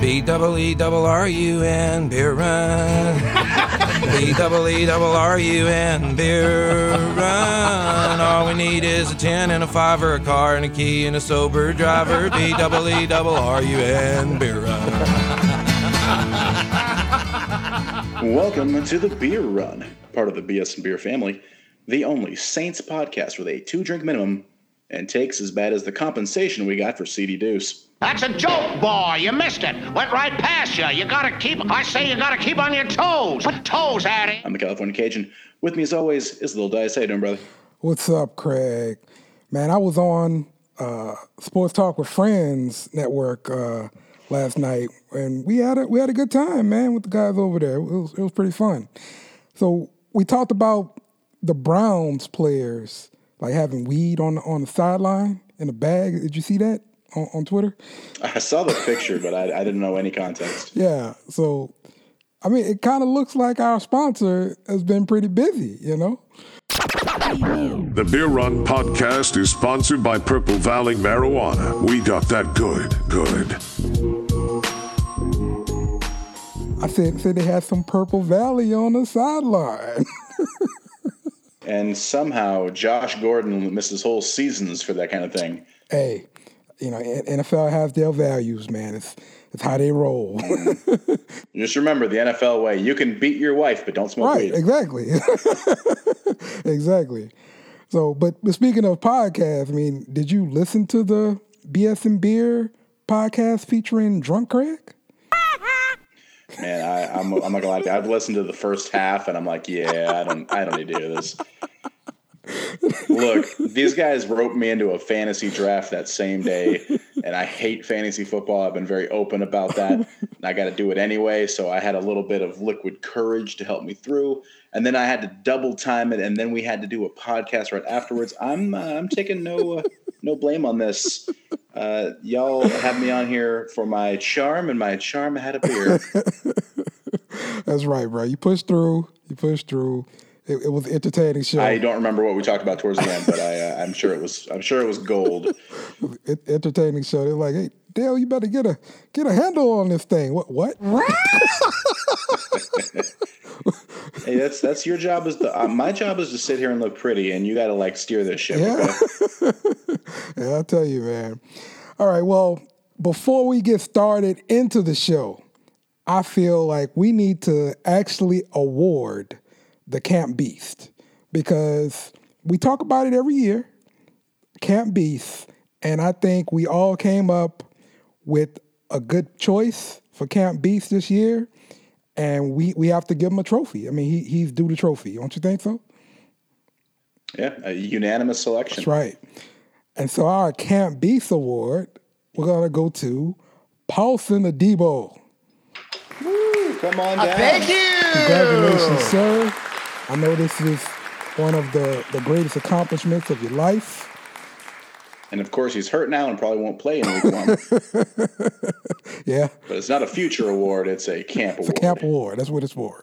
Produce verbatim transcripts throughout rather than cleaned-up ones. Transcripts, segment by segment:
B double E double R U N, beer run. B double E double R U N, beer run. All we need is a ten and a five or a car and a key and a sober driver. B double E double R U N, beer run. Welcome to the Beer Run, part of the B S and Beer family, the only Saints podcast with a two-drink minimum and takes as bad as the compensation we got for C D Deuce. That's a joke, boy. You missed it. Went right past you. You gotta keep, I say you gotta keep on your toes. Put toes at it. I'm the California Cajun. With me, as always, is Lil Dice. How you doing, brother? What's up, Craig? Man, I was on uh, Sports Talk with Friends Network uh, last night, and we had a we had a good time, man, with the guys over there. It was it was pretty fun. So we talked about the Browns players like having weed on on the sideline in a bag. Did you see that on, on Twitter? I saw the picture, but I, I didn't know any context. Yeah, so I mean, it kind of looks like our sponsor has been pretty busy, you know. The Beer Run podcast is sponsored by Purple Valley Marijuana. We got that good, good. I said, said they had some Purple Valley on the sideline. And somehow Josh Gordon misses whole seasons for that kind of thing. Hey, you know, N F L has their values, man. It's it's how they roll. Just remember the N F L way. You can beat your wife, but don't smoke right, weed. Exactly. Exactly. So, but, but speaking of podcasts, I mean, did you listen to the B S and Beer podcast featuring Drunk Craig? Man, I, I'm, I'm not gonna lie to you. I've listened to the first half, and I'm like, yeah, I don't, I don't need to do this. Look, these guys roped me into a fantasy draft that same day, and I hate fantasy football. I've been very open about that, and I got to do it anyway. So I had a little bit of liquid courage to help me through, and then I had to double time it, and then we had to do a podcast right afterwards. I'm, uh, I'm taking no, uh, no blame on this. Uh, y'all have me on here for my charm, and my charm had a beer. That's right, bro. You pushed through. You pushed through. It, it was an entertaining show. I don't remember what we talked about towards the end, but I, uh, I'm sure it was. I'm sure it was gold. It, entertaining show. They're like, "Hey, Dale, you better get a get a handle on this thing." What? What? Hey, that's that's your job. Is the uh, my job is to sit here and look pretty, and you got to like steer this ship. Yeah. Okay? Yeah, I'll tell you, man. All right. Well, before we get started into the show, I feel like we need to actually award the Camp Beast, because we talk about it every year, Camp Beast, and I think we all came up with a good choice for Camp Beast this year, and we, we have to give him a trophy. I mean, he he's due the trophy. Don't you think so? Yeah, a unanimous selection. That's right. And so our Camp Beast award, we're going to go to Paulson Adebo. Woo, come on down. Thank you. Congratulations, sir. I know this is one of the, the greatest accomplishments of your life. And of course, he's hurt now and probably won't play in week one. Yeah. But it's not a future award; it's a camp It's award. a camp award. That's what it's for.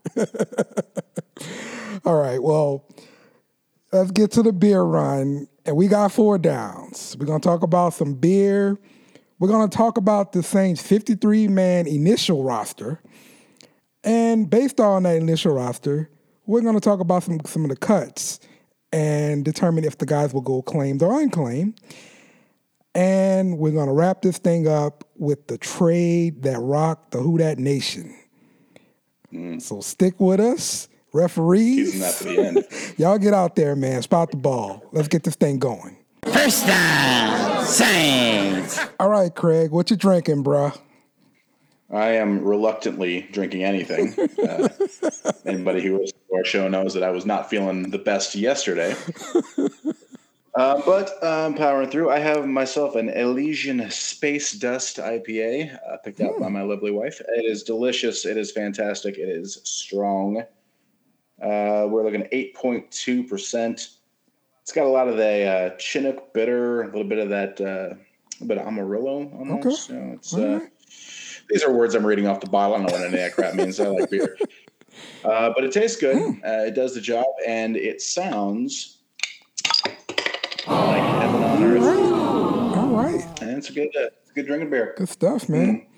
All right. Well, let's get to the beer run. And we got four downs. We're going to talk about some beer. We're going to talk about the Saints' fifty-three man initial roster. And based on that initial roster, we're going to talk about some, some of the cuts and determine if the guys will go claimed or unclaimed. And we're going to wrap this thing up with the trade that rocked the Who Dat Nation. Mm. So stick with us, referees. Teasing that to the end. Y'all get out there, man. Spot the ball. Let's get this thing going. First down, Saints. All right, Craig, what you drinking, bruh? I am reluctantly drinking anything. Uh, anybody who listens to our show knows that I was not feeling the best yesterday. Uh, but I'm powering through. I have myself an Elysian Space Dust I P A uh, picked out mm. by my lovely wife. It is delicious. It is fantastic. It is strong. Uh, we're looking at eight point two percent. It's got a lot of the uh, Chinook bitter, a little bit of that, uh, a bit of Amarillo almost. Okay. You know, it's, uh, right. These are words I'm reading off the bottle. I don't know what any of that crap means. I like beer. Uh, but it tastes good. Mm. Uh, it does the job, and it sounds like heaven on earth. All right. All right. And it's a good, uh, it's a good drinking beer. Good stuff, man.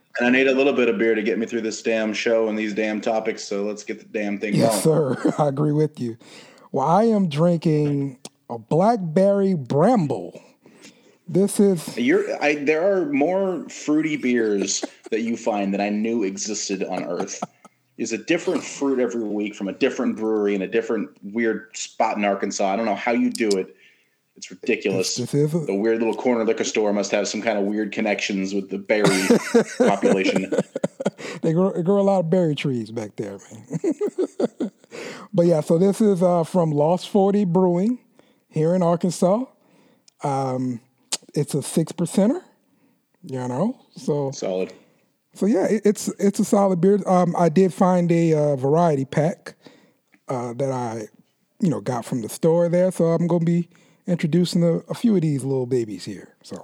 And I need a little bit of beer to get me through this damn show and these damn topics. So let's get the damn thing yes, going. Yes, sir. I agree with you. Well, I am drinking a Blackberry Bramble. This is You're, I, there are more fruity beers that you find that I knew existed on Earth. Is a different fruit every week from a different brewery in a different weird spot in Arkansas. I don't know how you do it. It's ridiculous. This, this is a, the weird little corner liquor store must have some kind of weird connections with the berry population. They grow, they grow a lot of berry trees back there, man. But yeah, so this is uh, from Lost forty Brewing here in Arkansas. Um, it's a six percenter, you know. So solid. So yeah, it, it's it's a solid beer. Um, I did find a uh, variety pack uh, that I, you know, got from the store there. So I'm gonna be introducing a, a few of these little babies here. So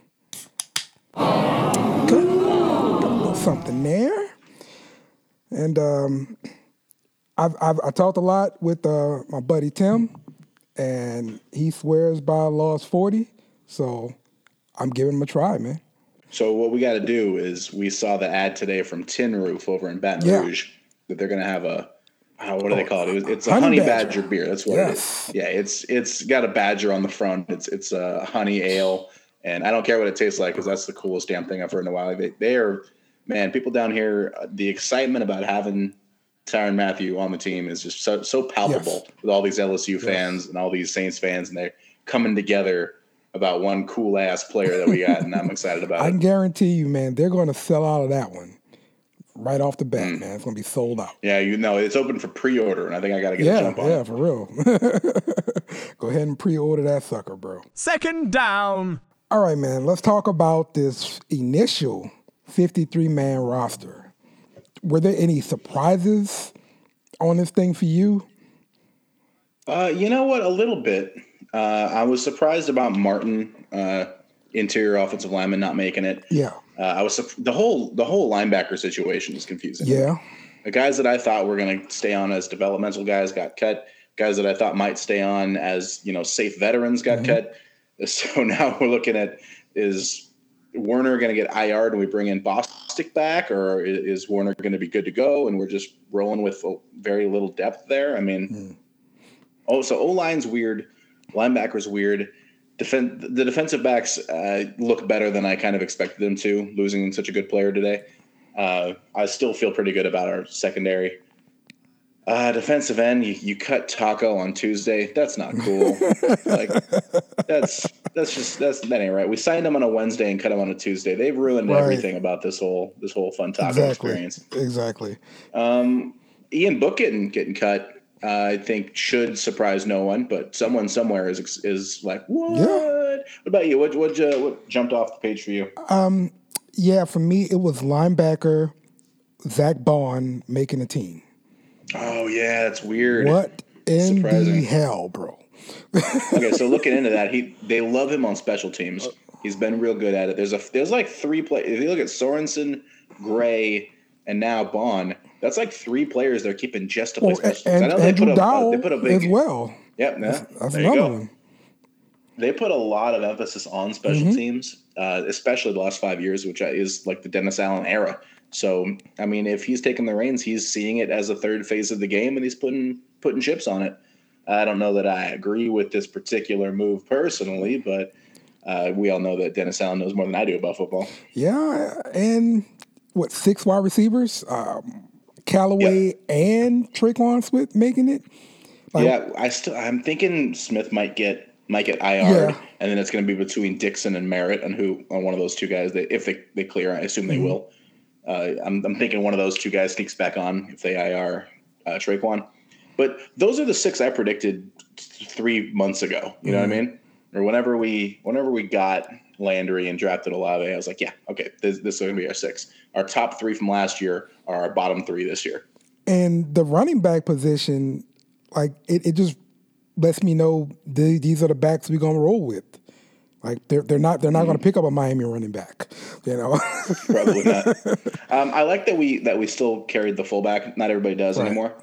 okay, got a little something there, and um, I've, I've I talked a lot with uh, my buddy Tim, and he swears by Lost forty. So I'm giving him a try, man. So what we got to do is we saw the ad today from Tin Roof over in Baton Yeah. Rouge that they're going to have a oh, what do they call it? it was, it's a Honey honey badger. badger. beer. That's what Yes. it is. Yeah, it's it's got a badger on the front. It's it's a honey ale, and I don't care what it tastes like because that's the coolest damn thing I've heard in a while. They they are man, people down here. The excitement about having Tyrann Mathieu on the team is just so so palpable Yes. with all these L S U fans Yes. and all these Saints fans, and they're coming together about one cool ass player that we got, and I'm excited about I it. can guarantee you, man, they're going to sell out of that one right off the bat, man. It's going to be sold out. Yeah, you know, it's open for pre-order, and I think I got to get Yeah, a jump on yeah, it. for real. Go ahead and pre-order that sucker, bro. Second down. All right, man, let's talk about this initial fifty-three man roster. Were there any surprises on this thing for you? Uh, you know what? A little bit. Uh, I was surprised about Martin, uh, interior offensive lineman, not making it. Yeah. Uh, I was the whole the whole linebacker situation is confusing. Yeah. The guys that I thought were going to stay on as developmental guys got cut. Guys that I thought might stay on as, you know, safe veterans got mm-hmm. cut. So now we're looking at, is Werner going to get I R'd and we bring in Bostic back, or is Werner going to be good to go and we're just rolling with very little depth there? I mean, mm. oh, so O-line's weird. Linebacker's weird. Defen- the defensive backs uh, look better than I kind of expected them to, losing such a good player today. Uh, I still feel pretty good about our secondary. Uh, defensive end, you, you cut Taco on Tuesday. That's not cool. like that's that's just that's that ain't right. We signed him on a Wednesday and cut him on a Tuesday. They've ruined right. everything about this whole this whole fun Taco exactly. experience. Exactly. Um, Ian Book getting getting cut. Uh, I think should surprise no one, but someone somewhere is is like, what? Yeah. What about you? What what, uh, what jumped off the page for you? Um, yeah, for me it was linebacker Zach Bond making a team. Oh yeah, that's weird. What in Surprising. the hell, bro? Okay, so looking into that, he they love him on special teams. He's been real good at it. There's a there's like three play. If you look at Sorensen, Gray, and now Bond. That's like three players they're keeping just to play well, special and, teams. I know Andrew they put, a, Dowell they put a big as well. Yep, yeah, that's, that's there another you go. one. They put a lot of emphasis on special Mm-hmm. teams, uh, especially the last five years, which is like the Dennis Allen era. So, I mean, if he's taking the reins, he's seeing it as a third phase of the game, and he's putting putting chips on it. I don't know that I agree with this particular move personally, but uh, we all know that Dennis Allen knows more than I do about football. Yeah, and what, six wide receivers? Um, Callaway yep. and Traquan Smith making it. Like, yeah, I still I'm thinking Smith might get might get I R'd, yeah. and then it's going to be between Dixon and Merritt, and who on one of those two guys. That if they, they clear, I assume they mm-hmm. will. Uh, I'm I'm thinking one of those two guys sneaks back on if they I R uh, Traquan. But those are the six I predicted three months ago. You know mm-hmm. what I mean? Or whenever we whenever we got Landry and drafted Olave, I was like, yeah, okay, this, this is going to be our six. Our top three from last year are our bottom three this year. And the running back position, like it, it just lets me know the, these are the backs we're going to roll with. Like they're they're not they're not mm-hmm. going to pick up a Miami running back, you know. Probably not. Um, I like that we that we still carried the fullback. Not everybody does right. anymore.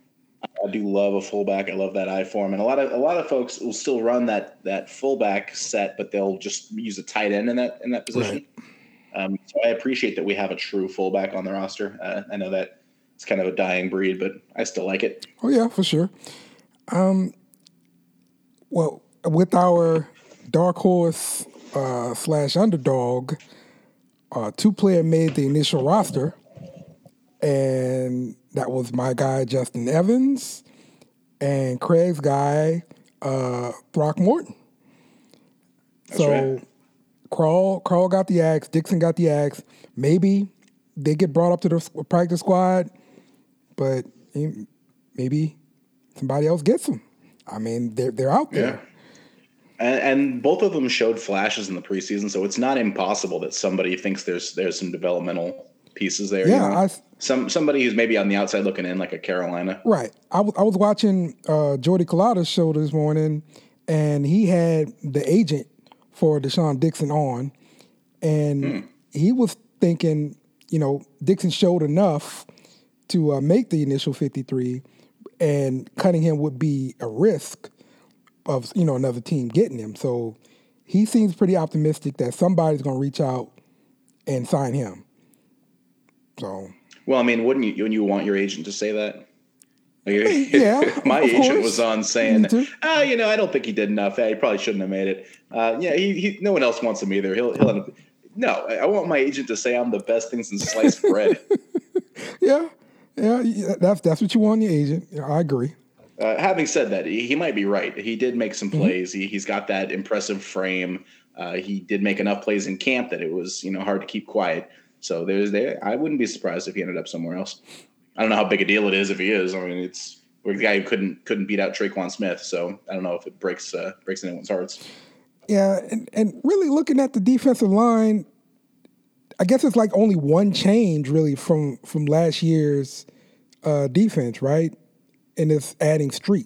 I do love a fullback. I love that I form, and a lot of a lot of folks will still run that that fullback set, but they'll just use a tight end in that in that position. Right. Um, so I appreciate that we have a true fullback on the roster. Uh, I know that it's kind of a dying breed, but I still like it. Oh, yeah, for sure. Um, well, with our dark horse uh, slash underdog, uh, two player made the initial roster, and that was my guy, Justin Evans, and Craig's guy, uh, Throckmorton. That's so right. Carl, Carl got the axe, Dixon got the axe. Maybe they get brought up to the practice squad, but maybe somebody else gets them. I mean, they're they're out there. Yeah. And, and both of them showed flashes in the preseason, so it's not impossible that somebody thinks there's there's some developmental pieces there. Yeah, you know? I, some somebody who's maybe on the outside looking in, like a Carolina. Right. I, w- I was watching uh, Jordy Culotta's show this morning, and he had the agent for Deshaun Dixon on, and hmm. he was thinking, you know, Dixon showed enough to uh, make the initial fifty-three, and cutting him would be a risk of, you know, another team getting him. So he seems pretty optimistic that somebody's going to reach out and sign him. So, well, I mean, wouldn't you, wouldn't you want your agent to say that? Like, yeah, my agent course. was on saying, ah, you know, I don't think he did enough. He probably shouldn't have made it. Uh, yeah, he, he, no one else wants him either. He'll, he'll end up. No, I want my agent to say I'm the best thing since sliced bread. Yeah, yeah, that's that's what you want in your agent. Yeah, I agree. Uh, having said that, he, he might be right. He did make some plays. Mm-hmm. He, he's got that impressive frame. Uh, he did make enough plays in camp that it was, you know, hard to keep quiet. So there's there. I wouldn't be surprised if he ended up somewhere else. I don't know how big a deal it is if he is. I mean, it's we're the guy who couldn't couldn't beat out Traquan Smith. So I don't know if it breaks uh, breaks anyone's hearts. Yeah, and, and really looking at the defensive line, I guess it's like only one change really from from last year's uh, defense, right? And it's adding Street.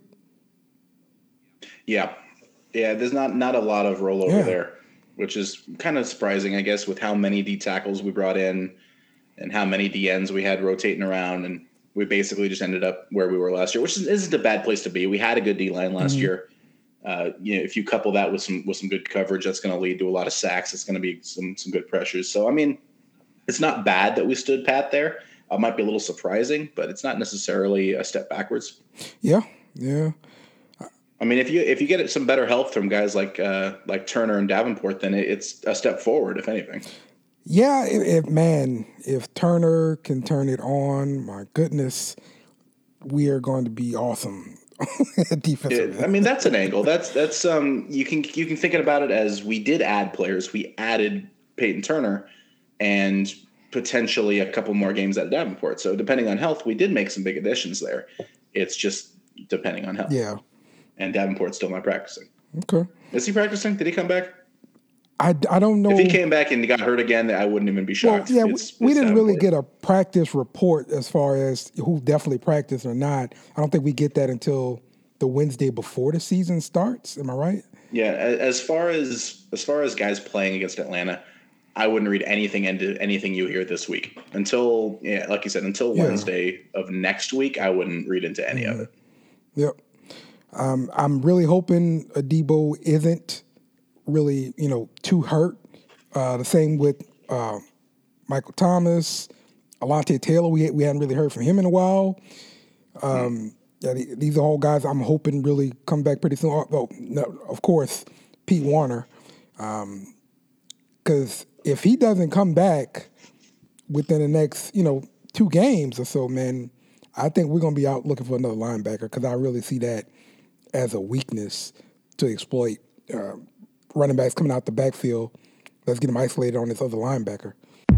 Yeah, yeah. There's not not a lot of rollover yeah. there, which is kind of surprising, I guess, with how many D tackles we brought in and how many D Ns we had rotating around, and we basically just ended up where we were last year, which isn't a bad place to be. We had a good D line last mm-hmm. year. Uh, you know, if you couple that with some with some good coverage, that's going to lead to a lot of sacks. It's going to be some some good pressures. So I mean, it's not bad that we stood pat there. It uh, might be a little surprising, but it's not necessarily a step backwards. Yeah, yeah. I mean, if you if you get some better health from guys like uh, like Turner and Davenport, then it, it's a step forward, if anything. Yeah, if, if man, if Turner can turn it on, my goodness, we are going to be awesome. Defensive. I mean, that's an angle. That's that's um you can you can think about it as we did add players. We added Peyton Turner and potentially a couple more games at Davenport. So depending on health, we did make some big additions there. It's just depending on health. Yeah. And Davenport's still not practicing. Okay. Is he practicing? Did he come back? I, I don't know. If he came back and he got hurt again, I wouldn't even be shocked. Well, yeah, it's, we it's didn't really Davenport. get a practice report as far as who definitely practiced or not. I don't think we get that until the Wednesday before the season starts. Am I right? Yeah. As far as as far as guys playing against Atlanta, I wouldn't read anything into anything you hear this week until, yeah, like you said, until yeah. Wednesday of next week. I wouldn't read into any mm-hmm. of it. Yep. Um, I'm really hoping Adebo isn't really, you know, too hurt. Uh, the same with uh, Michael Thomas, Alontae Taylor. We we hadn't really heard from him in a while. Um, yeah, these are all guys I'm hoping really come back pretty soon. Oh, no, of course, Pete Warner, because um, if he doesn't come back within the next, you know, two games or so, man, I think we're gonna be out looking for another linebacker because I really see that as a weakness to exploit. Uh, running backs coming out the backfield. Let's get them isolated on this other linebacker.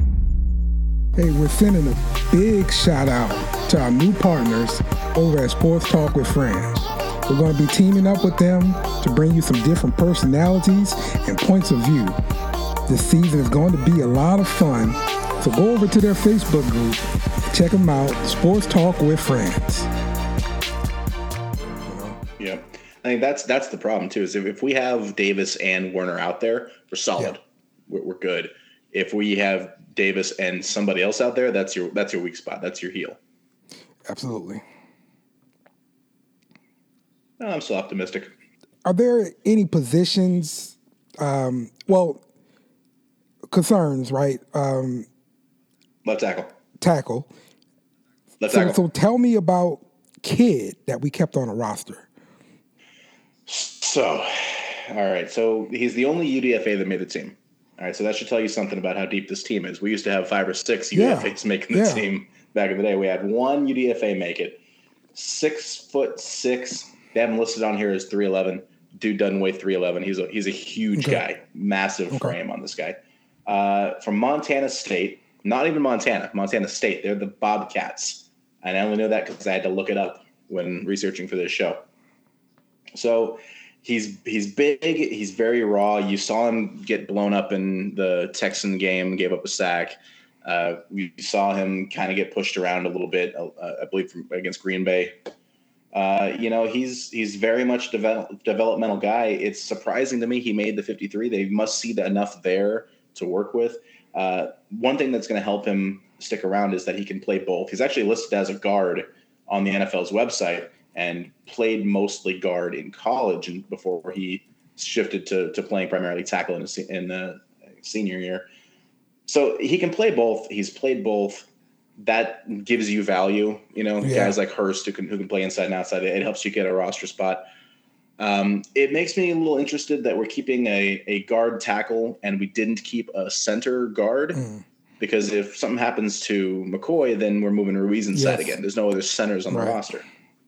Hey, we're sending a big shout out to our new partners over at Sports Talk with Friends. We're going to be teaming up with them to bring you some different personalities and points of view. This season is going to be a lot of fun, so go over to their Facebook group, check them out, Sports Talk with Friends. Yeah. I think that's that's the problem too. Is if, if we have Davis and Werner out there, we're solid. Yeah. We're, we're good. If we have Davis and somebody else out there, that's your that's your weak spot. That's your heel. Absolutely. Oh, I'm so optimistic. Are there any positions? Um, well, concerns, right? Um, Left tackle. tackle. Left So, tackle. so tell me about Kidd that we kept on a roster. So, all right. So he's the only U D F A that made the team. All right. So that should tell you something about how deep this team is. We used to have five or six U D F As Yeah. making the Yeah. team back in the day. We had one U D F A make it. Six foot six. They have him listed on here as three eleven. Dude doesn't weigh three eleven. He's a he's a huge Okay. guy. Massive Okay. frame on this guy. Uh, from Montana State. Not even Montana. Montana State. They're the Bobcats. And I only know that because I had to look it up when researching for this show. So he's he's big. He's very raw. You saw him get blown up in the Texan game, gave up a sack. Uh, we saw him kind of get pushed around a little bit, uh, I believe, from, against Green Bay. Uh, you know, he's he's very much develop, developmental guy. It's surprising to me he made the fifty-three. They must see that enough there to work with. Uh, one thing that's going to help him stick around is that he can play both. He's actually listed as a guard on the N F L's website and played mostly guard in college and before he shifted to, to playing primarily tackle in, a, in the senior year. So he can play both. He's played both. That gives you value, you know, Yeah. guys like Hurst who can, who can play inside and outside. It helps you get a roster spot. Um, it makes me a little interested that we're keeping a, a guard tackle and we didn't keep a center guard Mm. because if something happens to McCoy, then we're moving Ruiz inside Yes. again. There's no other centers on Right. the roster.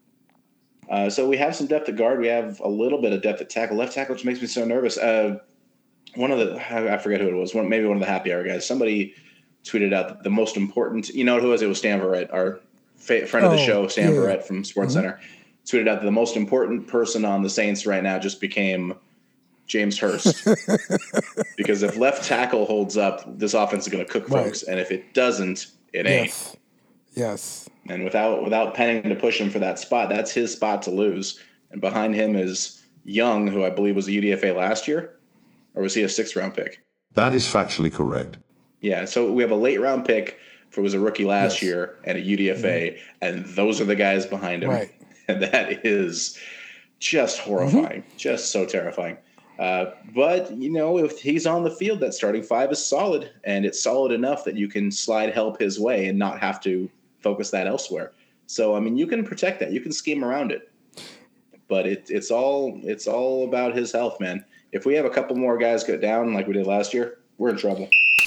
Uh, so we have some depth at guard. We have a little bit of depth at tackle. Left tackle, which makes me so nervous. Uh, one of the, I forget who it was, one, maybe one of the happy hour guys, somebody tweeted out that the most important, you know who it was? It was Stan Verrett, our fa- friend of the Oh, show, Stan yeah. Verrett from Sports Center, tweeted out that the most important person on the Saints right now just became James Hurst. Because if left tackle holds up, this offense is going to cook Right. folks. And if it doesn't, it ain't. Yes. Yes. And without without penning to push him for that spot, that's his spot to lose. And behind him is Young, who I believe was a U D F A last year. Or was he a sixth round pick? That is factually correct. Yeah, so we have a late round pick for was a rookie last Yes. year and a U D F A, and those are the guys behind him. Right. And that is just horrifying, just so terrifying. Uh, but, you know, if he's on the field, that starting five is solid, and it's solid enough that you can slide help his way and not have to focus that elsewhere. So, I mean, you can protect that. You can scheme around it. But it, it's all it's all about his health, man. If we have a couple more guys go down like we did last year, we're in trouble.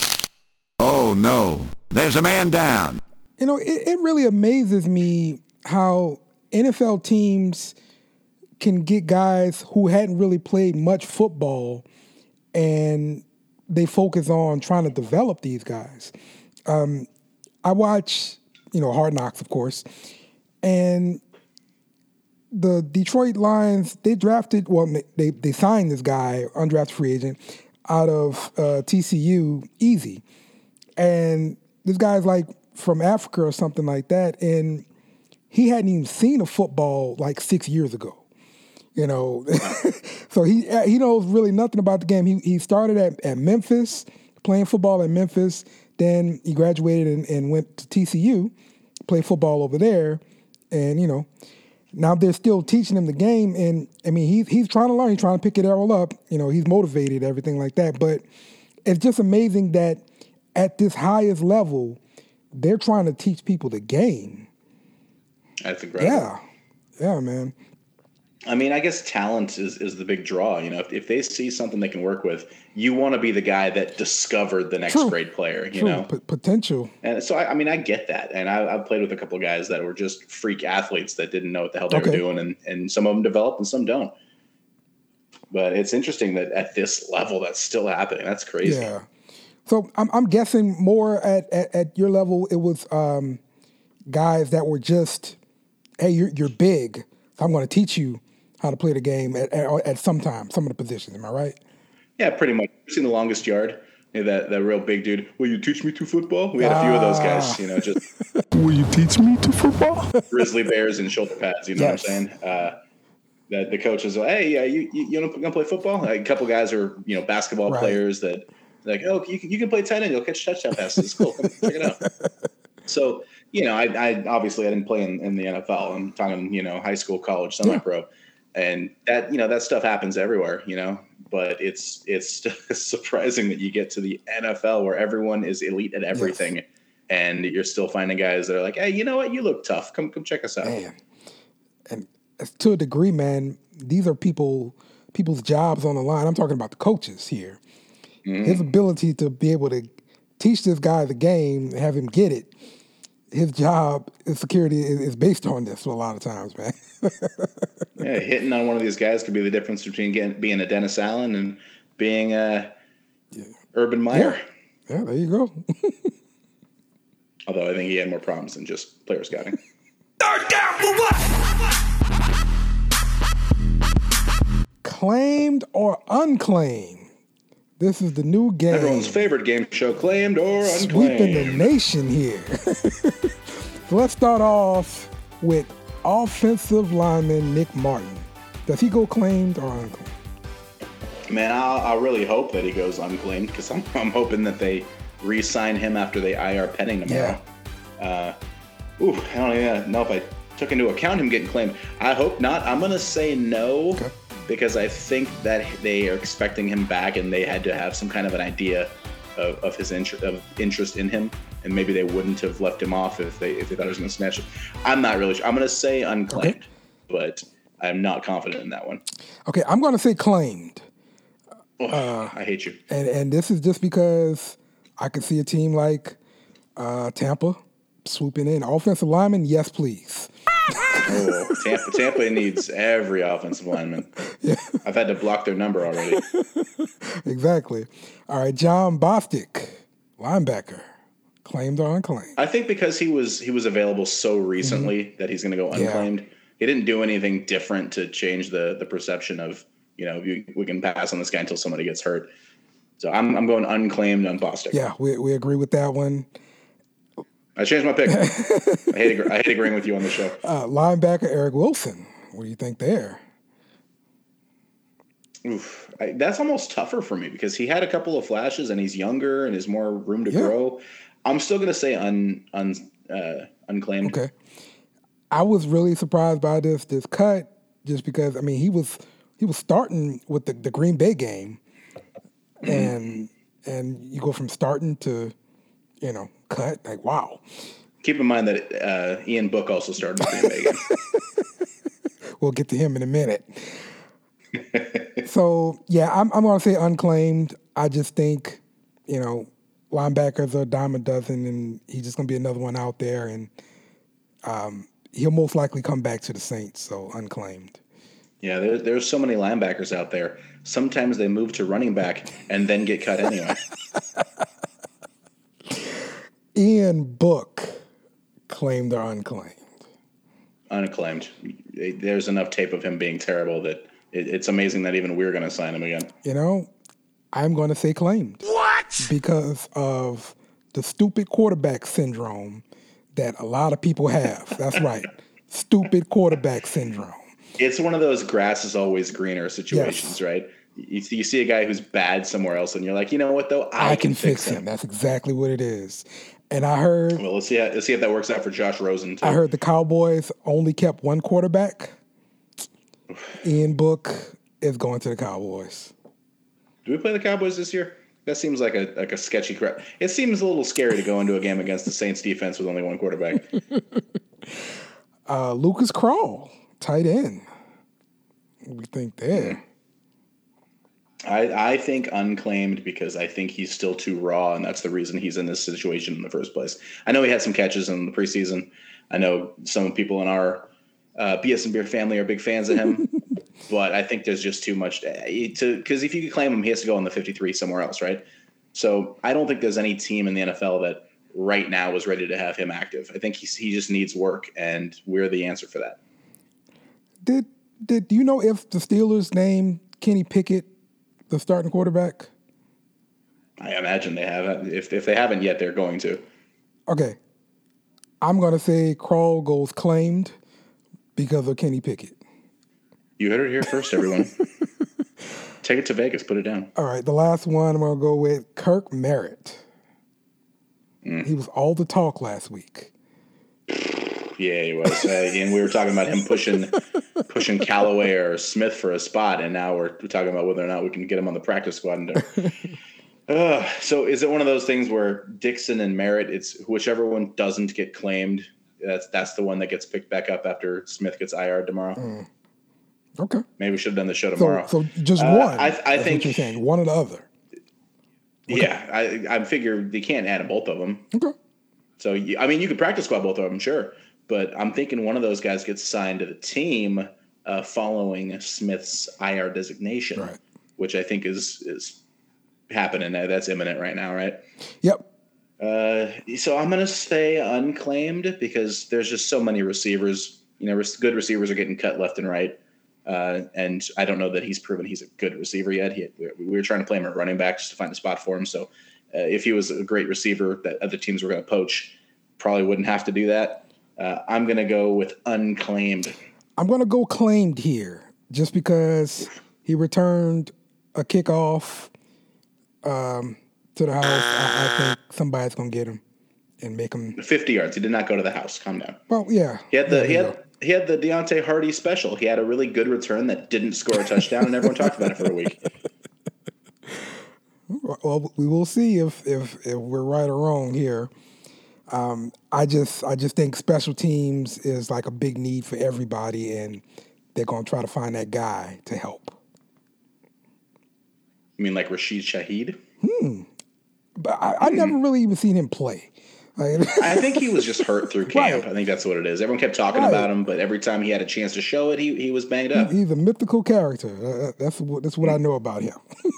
Oh, no. There's a man down. You know, it, it really amazes me how N F L teams can get guys who hadn't really played much football and they focus on trying to develop these guys. Um, I watch, you know, Hard Knocks, of course, and the Detroit Lions, they drafted, well, they, they signed this guy, undrafted free agent, out of uh, T C U, Easy. And this guy's like from Africa or something like that, and he hadn't even seen a football like six years ago. You know, so he he knows really nothing about the game. He he started at, at Memphis, playing football at Memphis. Then he graduated and, and went to T C U, played football over there. And, you know, now they're still teaching him the game. And, I mean, he's, he's trying to learn. He's trying to pick it all up. You know, he's motivated, everything like that. But it's just amazing that at this highest level, they're trying to teach people the game. That's incredible. Yeah. Yeah, man. I mean, I guess talent is, is the big draw. You know, if, if they see something they can work with, you want to be the guy that discovered the next True. great player, you True. know? P- potential. And so, I, I mean, I get that. And I, I've played with a couple of guys that were just freak athletes that didn't know what the hell they Okay. were doing. And, and some of them develop and some don't. But it's interesting that at this level, that's still happening. That's crazy. Yeah. So I'm, I'm guessing more at, at, at your level, it was um, guys that were just, hey, you're, you're big, so I'm going to teach you how to play the game at, at, at some time, some of the positions. Am I right? Yeah, pretty much. I've seen The Longest Yard. You know, that, that real big dude. Will you teach me to football? We had a few of those guys, you know, just Will you teach me to football? grizzly bears and shoulder pads. You know Yes. what I'm saying? Uh, that the coaches are, hey, uh, you you, you want to play football? Like, a couple guys are, you know, basketball Right. players that like, oh, you can, you can play tight end. You'll catch touchdown passes. It's cool. Come check it out. So, you know, I, I obviously I didn't play in, in the N F L. I'm talking, you know, high school, college, semi-pro. and that you know that stuff happens everywhere, you know. But it's it's surprising that you get to the N F L where everyone is elite at everything, yes. and you're still finding guys that are like, hey, you know what, you look tough. Come come check us out. Man. And to a degree, man, these are people people's jobs on the line. I'm talking about the coaches here. Mm-hmm. His ability to be able to teach this guy the game, have him get it. His job, his security is, is based on this a lot of times, man. Yeah, hitting on one of these guys could be the difference between getting, being a Dennis Allen and being a yeah. Urban Meyer. Yeah. yeah, there you go. Although I think he had more problems than just player scouting. Third down for what? Claimed or unclaimed? This is the new game. Everyone's favorite game show, claimed or unclaimed. Sweeping the nation here. So let's start off with offensive lineman Nick Martin. Does he go claimed or unclaimed? Man, I I really hope that he goes unclaimed because I'm, I'm hoping that they re-sign him after they I R Penning tomorrow. Yeah. Uh, ooh, I don't even know if I took into account him getting claimed. I hope not. I'm going to say no. Okay. Because I think that they are expecting him back, and they had to have some kind of an idea of, of his inter- of interest in him, and maybe they wouldn't have left him off if they if they thought he was going to snatch it. I'm not really sure. I'm going to say unclaimed, okay. but I'm not confident in that one. Okay, I'm going to say claimed. Oh, uh, I hate you. And and this is just because I could see a team like uh, Tampa swooping in. Offensive lineman, yes, please. Oh, Tampa, Tampa needs every offensive lineman. Yeah. I've had to block their number already. Exactly. All right, John Bostic, linebacker, claimed or unclaimed? I think because he was he was available so recently mm-hmm. that he's going to go unclaimed. Yeah. He didn't do anything different to change the the perception of, you know, we, we can pass on this guy until somebody gets hurt. So I'm I'm going unclaimed on Bostic. Yeah, we we agree with that one. I changed my pick. I hate I hate agreeing with you on the show. Uh, linebacker Eric Wilson. What do you think there? Oof, I, that's almost tougher for me because he had a couple of flashes and he's younger and has more room to yeah. grow. I'm still going to say un, un uh, unclaimed. Okay. I was really surprised by this this cut just because I mean he was he was starting with the, the Green Bay game, mm-hmm. and and you go from starting to, you know, cut, like, wow. Keep in mind that uh, Ian Book also started with Green Bay game. We'll get to him in a minute. So, yeah, I'm, I'm going to say unclaimed. I just think, you know, linebackers are a dime a dozen, and he's just going to be another one out there, and um, he'll most likely come back to the Saints, so unclaimed. Yeah, there, there's so many linebackers out there. Sometimes they move to running back and then get cut anyway. Ian Book, claimed or unclaimed? Unclaimed. There's enough tape of him being terrible that it, it's amazing that even we're going to sign him again. You know, I'm going to say claimed. What? Because of the stupid quarterback syndrome that a lot of people have. That's right. Stupid quarterback syndrome. It's one of those grass is always greener situations, yes. right? You, you see a guy who's bad somewhere else, and you're like, you know what, though? I, I can, can fix him. him. That's exactly what it is. And I heard... Well, let's see how, let's see if that works out for Josh Rosen, too. I heard the Cowboys only kept one quarterback. Ian Book is going to the Cowboys. Do we play the Cowboys this year? That seems like a like a sketcy crap. It seems a little scary to go into a game against the Saints defense with only one quarterback. uh, Lucas Krull, tight end. What do we think there? I, I think unclaimed because I think he's still too raw, and that's the reason he's in this situation in the first place. I know he had some catches in the preseason. I know some people in our uh, B S and Beer family are big fans of him, but I think there's just too much to – because if you could claim him, he has to go on the fifty-three somewhere else, right? So I don't think there's any team in the N F L that right now is ready to have him active. I think he's, he just needs work, and we're the answer for that. Did did do you know if the Steelers named Kenny Pickett the starting quarterback? I imagine they have. If if they haven't yet, they're going to. Okay. I'm going to say Krull goes claimed because of Kenny Pickett. You heard it here first, everyone. Take it to Vegas. Put it down. All right. The last one I'm going to go with Kirk Merritt. Mm. He was all the talk last week. Yeah, he was. Uh, and we were talking about him pushing pushing Callaway or Smith for a spot, and now we're, we're talking about whether or not we can get him on the practice squad. And, uh, so is it one of those things where Dixon and Merritt, it's whichever one doesn't get claimed, that's that's the one that gets picked back up after Smith gets I R'd tomorrow? Mm. Okay. Maybe we should have done the show tomorrow. So, so just uh, one. I, I think what you're saying, one or the other. Okay. Yeah, I, I figure they can't add both of them. Okay. So, I mean, you could practice squad both of them, sure. But I'm thinking one of those guys gets signed to the team uh, following Smith's I R designation, right. which I think is is happening. That's imminent right now, right? Yep. Uh, so I'm going to stay unclaimed because there's just so many receivers. You know, good receivers are getting cut left and right. Uh, and I don't know that he's proven he's a good receiver yet. He, we were trying to play him at running back just to find a spot for him. So uh, if he was a great receiver that other teams were going to poach, probably wouldn't have to do that. Uh, I'm going to go with unclaimed. I'm going to go claimed here just because he returned a kickoff um, to the house. I, I think somebody's going to get him and make him fifty yards. He did not go to the house. Calm down. Well, yeah. He had the yeah, he had go. he had the Deontay Hardy special. He had a really good return that didn't score a touchdown, and everyone talked about it for a week. Well, we will see if if, if we're right or wrong here. Um, I just I just think special teams is like a big need for everybody, and they're going to try to find that guy to help. You mean like Rashid Shaheed? Hmm. But I, I hmm. never really even seen him play. I think he was just hurt through camp. Right. I think that's what it is. Everyone kept talking right. about him, but every time he had a chance to show it, he he was banged up. He, he's a mythical character. Uh, that's what that's what I know about him.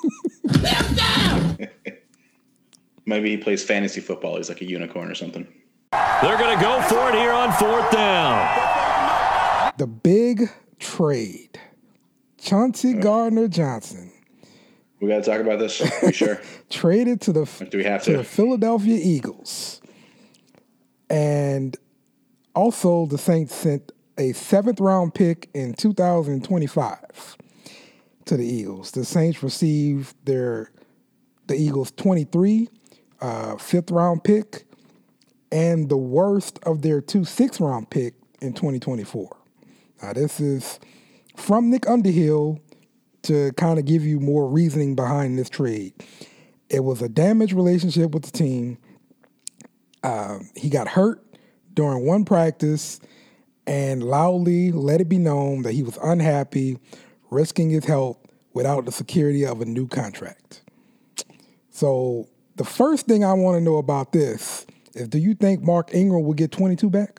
Maybe he plays fantasy football. He's like a unicorn or something. They're going to go for it here on fourth down. The big trade. Chauncey uh, Gardner-Johnson. We got to talk about this. Are you sure? Traded to the Do we have to to? the Philadelphia Eagles. And also the Saints sent a seventh round pick in two thousand twenty-five to the Eagles. The Saints received their the Eagles twenty-three uh, fifth round pick and the worst of their two sixth round pick in twenty twenty-four. Now this is from Nick Underhill to kind of give you more reasoning behind this trade. It was a damaged relationship with the team. Uh, he got hurt during one practice and loudly let it be known that he was unhappy, risking his health without the security of a new contract. So the first thing I want to know about this is, do you think Mark Ingram will get twenty-two back?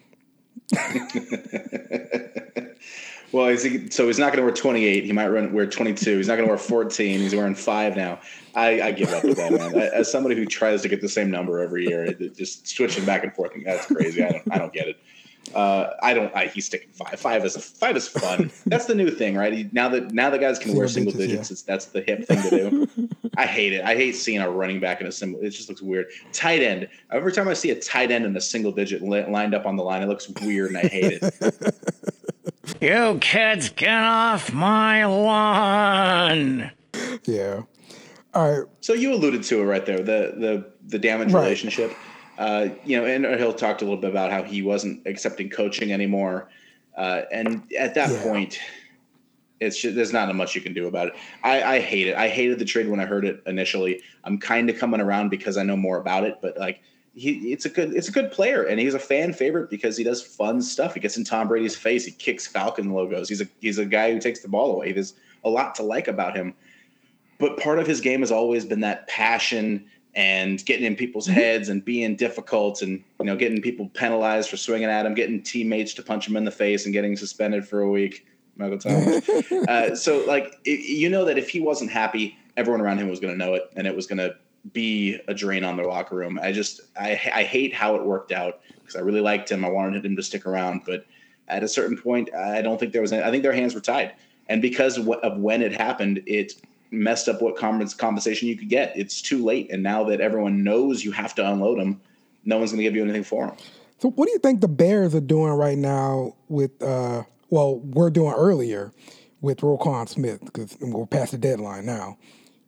Well, is he, so he's not going to wear twenty-eight. He might run, wear twenty-two. He's not going to wear fourteen. He's wearing five now. I, I give up with that, man. As somebody who tries to get the same number every year, it, just switching back and forth, that's crazy. I don't, I don't get it. Uh, I don't. I, he's sticking five. Five is five is fun. That's the new thing, right? He, now that now the guys can single wear single digits, digits yeah. it's, that's the hip thing to do. I hate it. I hate seeing a running back in a single. It just looks weird. Tight end. Every time I see a tight end in a single digit li- lined up on the line, it looks weird, and I hate it. You kids, get off my lawn. Yeah. All right. So you alluded to it right there. The the the damaged right. relationship. Uh, you know, and Hill talked a little bit about how he wasn't accepting coaching anymore. Uh, and at that yeah. point, it's just, there's not much you can do about it. I, I hate it. I hated the trade when I heard it initially. I'm kind of coming around because I know more about it, but like he, it's a good, it's a good player, and he's a fan favorite because he does fun stuff. He gets in Tom Brady's face. He kicks Falcon logos. He's a, he's a guy who takes the ball away. There's a lot to like about him, but part of his game has always been that passion and getting in people's heads and being difficult and, you know, getting people penalized for swinging at him, getting teammates to punch him in the face and getting suspended for a week. Michael Thomas. uh, so, like, it, you know that if he wasn't happy, everyone around him was going to know it, and it was going to be a drain on their locker room. I just I, I hate how it worked out because I really liked him. I wanted him to stick around. But at a certain point, I don't think there was any, I think their hands were tied. And because of when it happened, it – messed up what compensation you could get. It's too late. And now that everyone knows you have to unload them, no one's going to give you anything for them. So what do you think the Bears are doing right now with, uh, well, we're doing earlier with Roquan Smith because we're past the deadline now.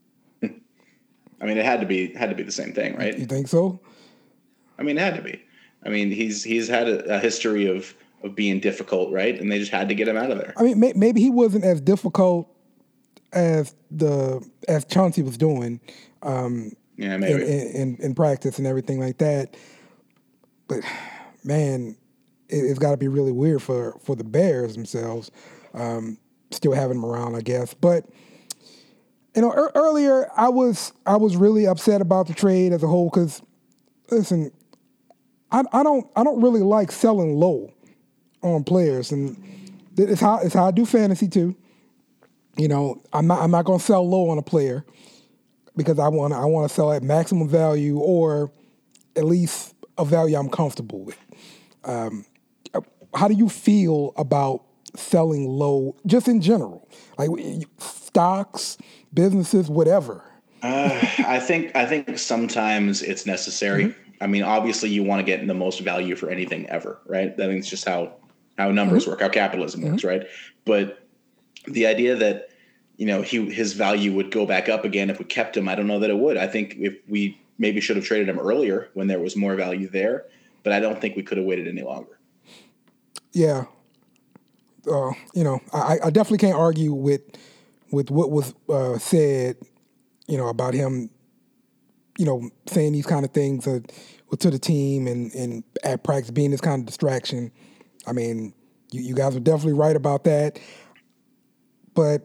I mean, it had to be, had to be the same thing, right? You think so? I mean, it had to be. I mean, he's he's had a, a history of of being difficult, right? And they just had to get him out of there. I mean, may, maybe he wasn't as difficult as the as Chauncey was doing. Um, yeah, maybe in, in, in practice and everything like that. But man, it, it's got to be really weird for for the Bears themselves, um, still having him around, I guess. But you know, er, earlier I was I was really upset about the trade as a whole because, listen, I, I don't I don't really like selling low on players, and it's how it's how I do fantasy too. You know, I'm not I'm not going to sell low on a player because I want I want to sell at maximum value or at least a value I'm comfortable with. Um, how do you feel about selling low, just in general, like stocks, businesses, whatever? Uh, I think I think sometimes it's necessary. Mm-hmm. I mean, obviously, you want to get the most value for anything ever, right? I think it's just how how numbers mm-hmm. work, how capitalism mm-hmm. works, right? But the idea that you know he his value would go back up again if we kept him, I don't know that it would. I think if we maybe should have traded him earlier when there was more value there, but I don't think we could have waited any longer. Yeah, uh, you know, I, I definitely can't argue with with what was uh, said, you know, about him, you know, saying these kind of things uh, to the team and, and at practice being this kind of distraction. I mean, you, you guys are definitely right about that. But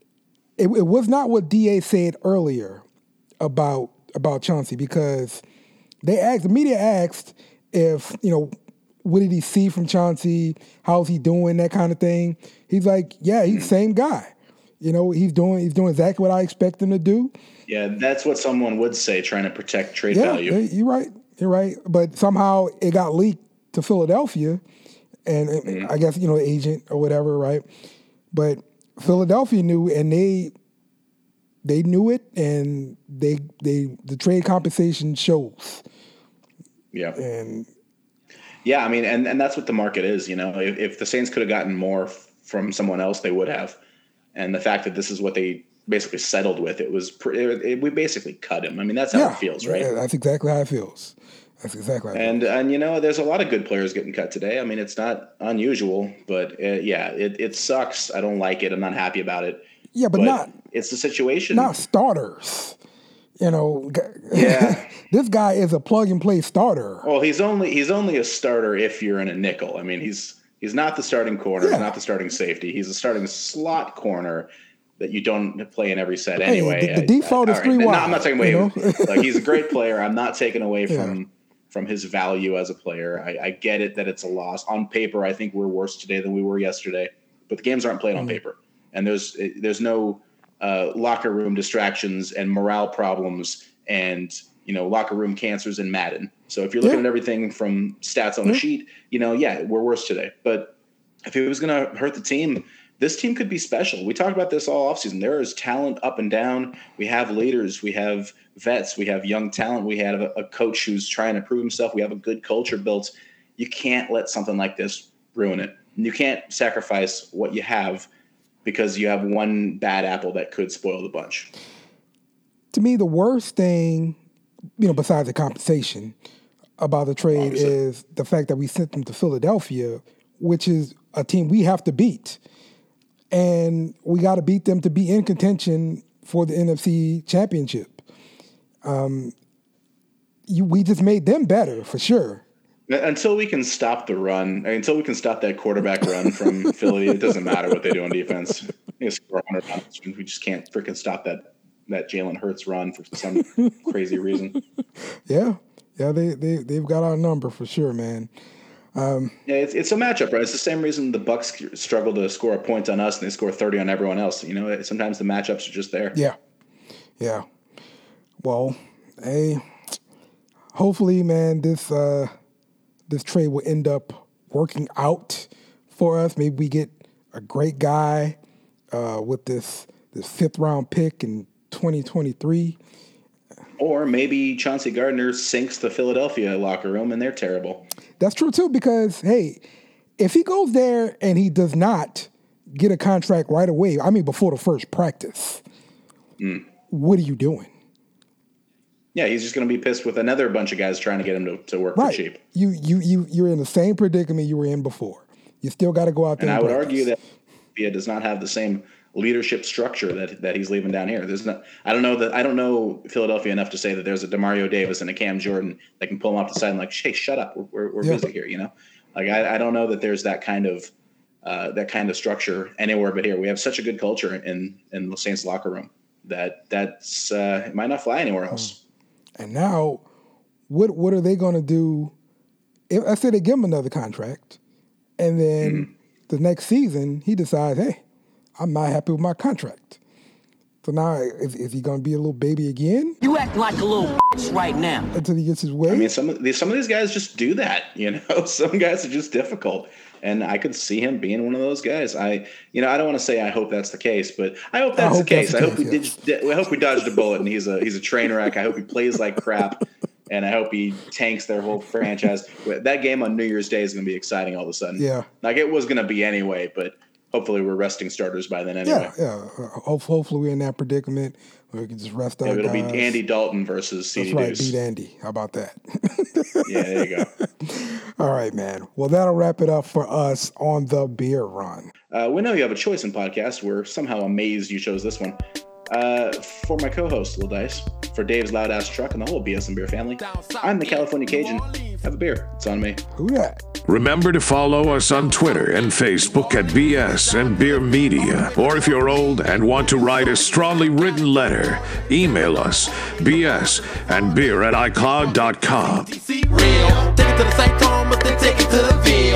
it, it was not what D A said earlier about about Chauncey, because they asked, the media asked if, you know, what did he see from Chauncey? How's he doing? That kind of thing. He's like, yeah, he's the same guy. You know, he's doing he's doing exactly what I expect him to do. Yeah, that's what someone would say, trying to protect trade yeah, value. Yeah, you're right. You're right. But somehow it got leaked to Philadelphia, and mm-hmm. I guess, you know, the agent or whatever, right? But Philadelphia knew, and they they knew it, and they they the trade compensation shows. Yeah. And yeah, I mean, and, and that's what the market is. You know, if, if the Saints could have gotten more f- from someone else, they would have. And the fact that this is what they basically settled with, it was pre- it, it, we basically cut him. I mean, that's how yeah, it feels, right? Yeah, that's exactly how it feels. That's exactly how it and feels. and you know, there's a lot of good players getting cut today. I mean, it's not unusual, but uh, yeah, it it sucks. I don't like it. I'm not happy about it. Yeah, but, but not it's the situation. Not starters. You know, yeah. This guy is a plug and play starter. Well, he's only he's only a starter if you're in a nickel. I mean, he's he's not the starting corner, yeah. He's not the starting safety. He's a starting slot corner that you don't play in every set anyway. Hey, the, the default I, I, is three right. wide. No, I'm not taking away. You know? Like, he's a great player. I'm not taking away yeah. from from his value as a player. I, I get it that it's a loss on paper. I think we're worse today than we were yesterday, but the games aren't played mm-hmm. on paper, and there's there's no uh, locker room distractions and morale problems and, you know, locker room cancers in Madden. So if you're looking yeah. at everything from stats on yeah. a sheet, you know, yeah, we're worse today. But if it was going to hurt the team, this team could be special. We talked about this all offseason. There is talent up and down. We have leaders. We have vets. We have young talent. We have a, a coach who's trying to prove himself. We have a good culture built. You can't let something like this ruin it. You can't sacrifice what you have because you have one bad apple that could spoil the bunch. To me, the worst thing, you know, besides the compensation about the trade Obviously. is the fact that we sent them to Philadelphia, which is a team we have to beat. And we got to beat them to be in contention for the N F C Championship. Um, you, we just made them better, for sure. Until we can stop the run, until we can stop that quarterback run from Philly, it doesn't matter what they do on defense. They score one hundred points. We just can't freaking stop that that Jalen Hurts run for some crazy reason. Yeah, yeah, they they they've got our number for sure, man. Um, yeah, it's it's a matchup, right? It's the same reason the Bucks struggle to score a point on us and they score thirty on everyone else. You know, sometimes the matchups are just there. Yeah, yeah. Well, hey, hopefully, man, this uh, this trade will end up working out for us. Maybe we get a great guy uh, with this this fifth round pick and. twenty twenty-three. Or maybe Chauncey Gardner sinks the Philadelphia locker room and they're terrible. That's true too, because hey, if he goes there and he does not get a contract right away, I mean before the first practice, mm. what are you doing? Yeah, he's just going to be pissed with another bunch of guys trying to get him to, to work right. for cheap. You you you you're in the same predicament you were in before. You still got to go out there. And, and I would practice. argue that Philadelphia does not have the same leadership structure that that he's leaving down here. There's not. I don't know that. I don't know Philadelphia enough to say that there's a DeMario Davis and a Cam Jordan that can pull him off the side and like, hey, shut up. We're we're, we're yeah. busy here. You know, like I, I don't know that there's that kind of uh, that kind of structure anywhere but here. We have such a good culture in in the Saints locker room that that's uh, it might not fly anywhere else. And now, what what are they going to do? If, I say they give him another contract, and then mm-hmm. the next season he decides, hey, I'm not happy with my contract. So now, is, is he going to be a little baby again? You act like a little bitch right now. Until he gets his way? I mean, some of these, some of these guys just do that, you know? Some guys are just difficult. And I could see him being one of those guys. I, you know, I don't want to say I hope that's the case, but I hope that's I hope the case. That's the I hope case, we yes. did. I hope we dodged a bullet, and he's a he's a train wreck. I hope he plays like crap, and I hope he tanks their whole franchise. That game on New Year's Day is going to be exciting all of a sudden. Yeah, like it was going to be anyway, but hopefully we're resting starters by then anyway. Yeah, yeah. Uh, hopefully we're in that predicament where we can just rest yeah, our it'll guys. be Andy Dalton versus C D That's right, Deuce. beat Andy. How about that? Yeah, there you go. All right, man. Well, that'll wrap it up for us on the Beer Run. Uh, we know you have a choice in podcasts. We're somehow amazed you chose this one. Uh, for my co-host, Lil Dice, for Dave's Loud Ass Truck and the whole B S and Beer family, I'm the California Cajun. Have a beer. It's on me. Who that? Remember to follow us on Twitter and Facebook at B S and Beer Media. Or if you're old and want to write a strongly written letter, email us B S and beer at i cloud dot com. Take it to the Saint Thomas, then take it to the V.